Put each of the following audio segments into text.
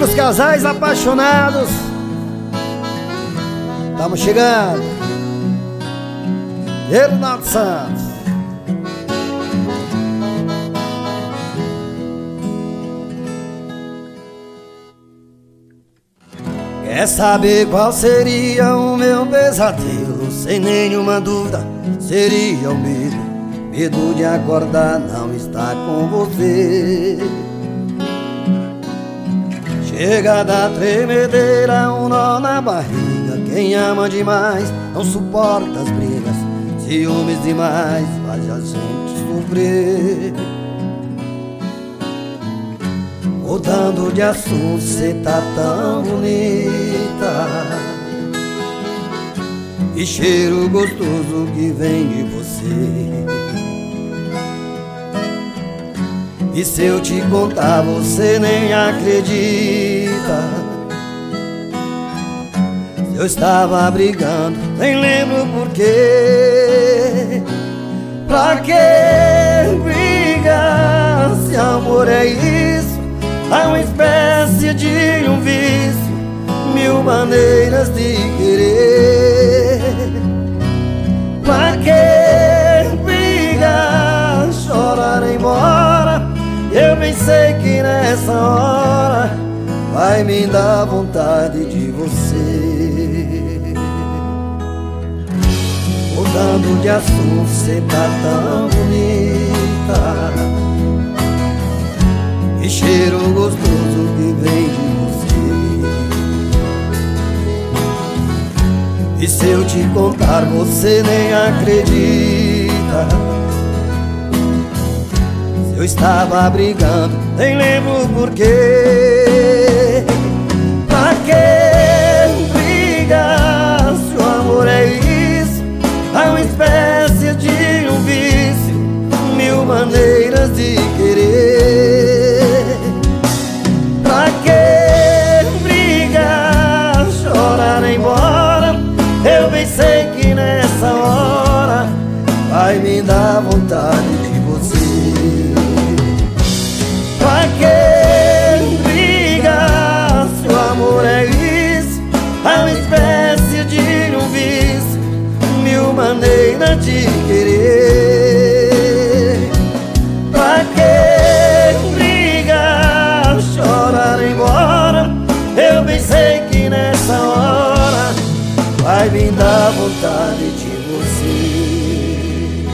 pros casais apaixonados. Estamos chegando. Ronaldo Santos. Quer saber qual seria o meu pesadelo? Sem nenhuma dúvida seria o medo. Medo de acordar, não estar com você. Chega da tremedeira, um nó na barriga. Quem ama demais não suporta as brigas. Ciúmes demais faz a gente sofrer. Mudando de assunto, cê tá tão bonita. Que cheiro gostoso que vem de você. E se eu te contar, você nem acredita. Se eu estava brigando, nem lembro porquê. Pra que brigar se amor é isso? É uma espécie de um vício, mil maneiras de querer. Pra que brigar, chorar embora? Eu bem sei que nessa hora vai me dar vontade de você. Mudando de assunto, cê tá tão bonita. Que cheiro gostoso que vem de você. E se eu te contar, você nem acredita. Se eu estava brigando, nem lembro porquê. Pra que brigar se o amor é isso? É uma espécie de um vício, mil maneiras de querer. Pra que brigar, chorar embora? Eu bem sei que nessa hora vai me dar vontade de você. Pra que brigar se o amor é isso? É uma espécie de um vício, mil maneiras de querer. Pra que brigar, chorar embora? Eu bem sei que nessa hora vai me dar vontade de você.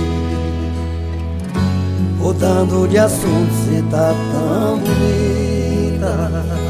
Mudando de assunto, cê tá tão bonita.